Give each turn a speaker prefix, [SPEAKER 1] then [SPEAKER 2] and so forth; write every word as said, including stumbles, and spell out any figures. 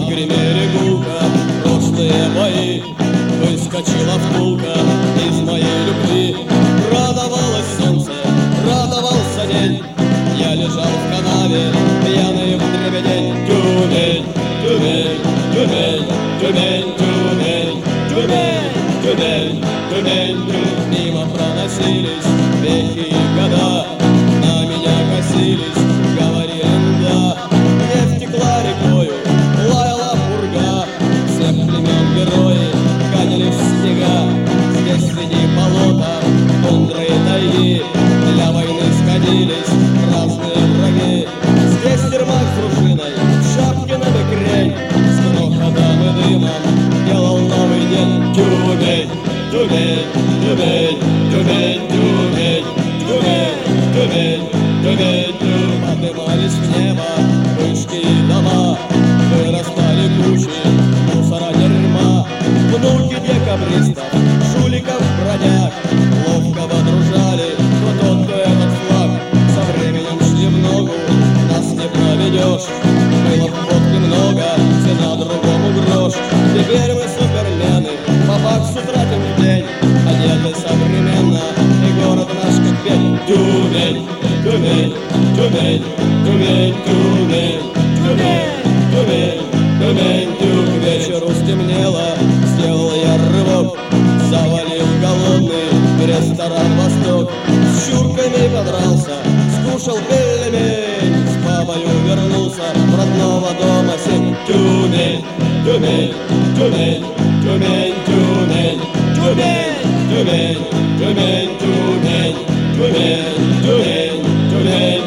[SPEAKER 1] Загремели гулко прошлые бои, выскочила втулка из моей любви. Радовалось солнце, радовался день, я лежал в канаве, пьяный в дребедень. Тюмень, Тюмень, Тюмень, Тюмень, Тюмень, Тюмень, Тюмень, Тюмень, Тюмень. Мимо проносились веки и года, на меня косились, говорили да. Нефть текла рекою, лаяла пурга, всех племен герои канили в снега. Здесь среди болота, тундры и тайги для войны сходились разные враги. Здесь Ермак с дружиной, шапки на бекрень, с грохотом и дымом делал новый день. Тюмень, Тюмень, Тюмень, Тюмень, Тюмень, Тюмень, Тюмень, Тюмень, Тюмень. Поднимались в небо вышки и дома, вырастали кучи мусора дерьма. Внуки декабристов, жуликов, бродяг ловко водружали то тот, то этот флаг. Со временем шли в ногу, нас не проведешь. Было водки много, цена другому грош. Теперь мы супермены, по баксу тратим в день, одеты современно, и город наш как пень. Тюмень, Тюмень, Тюмень, Тюмень, Тюмень, Тюмень, Тюмень, Тюмень, Тюмень. К вечеру стемнело, сделал я рывок, завалил голодный в ресторан «Восток». С чурками подрался, скушал пельмень, с бабою вернулся в родного дома семь. Тюмень, Тюмень, Тюмень, Тюмень, Тюмень, Тюмень, Тюмень, Тюмень, Тюмень, Тюмень, Тюмень, Тюмень.